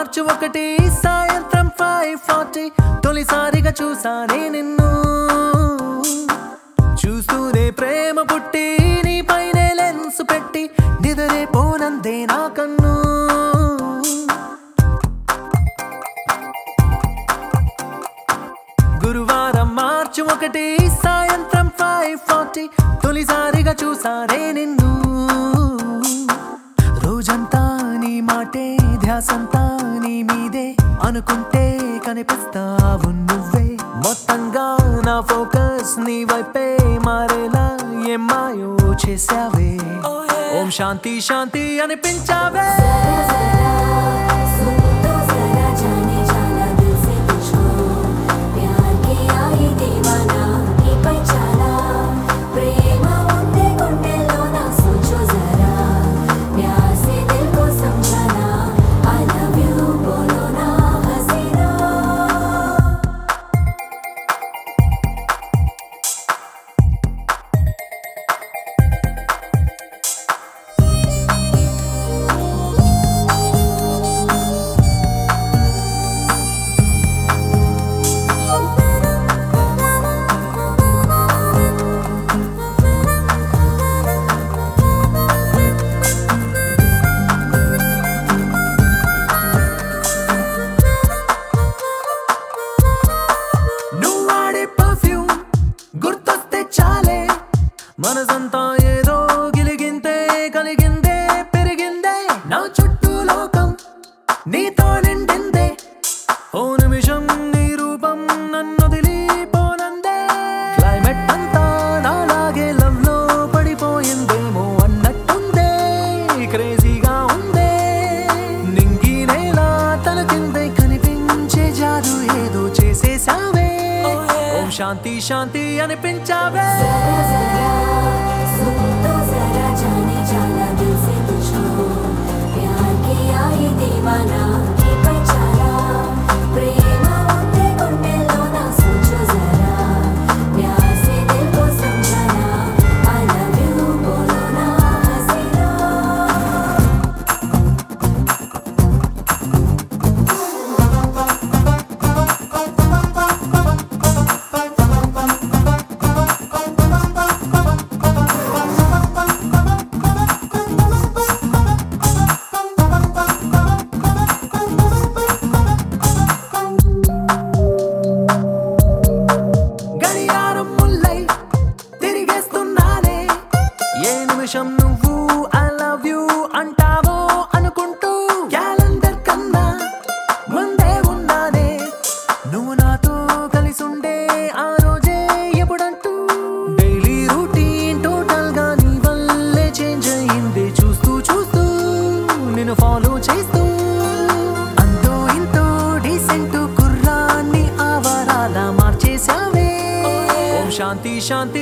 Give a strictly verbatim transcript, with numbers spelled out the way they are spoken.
మార్చి ఒకటి సాయంత్రం five forty తొలిసారిగా చూసానే నిన్ను చూస్తూనే ప్రేమ పుట్టి నీ పైనే లెన్స్ పెట్టి నిదరే పోనందే నా కన్ను గురువారం మార్చి ఒకటి సాయంత్రం ఫైవ్ ఫార్టీ తొలిసారిగా చూసానే నిన్ను రోజంతా నీ మాటే ధ్యాసంతా నీ మీదే అనుకుంటే కనిపిస్తావు నువ్వే మొత్తంగా నా ఫోకస్ నీ వైపే మారేలా ఏం మాయో చేసావే ఓం శాంతి శాంతి అనిపించావే మనసంతా ఏదో గిలిగింతే కలిగిందే పెరిగిందే నా చుట్టూ లోకం నీతో నిండిందే ఓ నిమిషం నీ రూపం నన్ను వదిలిపోనందే క్లైమేట్ అంతా నాలాగే లవ్ లో పడిపోయిందేమో అన్నట్టుందే క్రేజీగా ఉందే నింగి నేల తన కిందే కనిపించే జాదు ఏదో చేసేసావే ఓం శాంతి శాంతి అనిపించావే నువ్వు ఐ లవ్ యూ అంటావో అనుకుంటూ క్యాలెండర్ కన్నా ముందే ఉన్నానే నువ్వు నాతో కలిసి ఉండే ఆ రోజే ఎప్పుడంటూ డైలీ రూటీన్ టోటల్ గా నీ వల్లే చేంజ్ అయింది చూస్తూ చూస్తూ నిన్ను ఫాలో చేస్తూ అంతో ఇంతో డీసెంట్ కుర్రాన్ని ఆవారాలా మార్చేసావే ఓం శాంతి శాంతి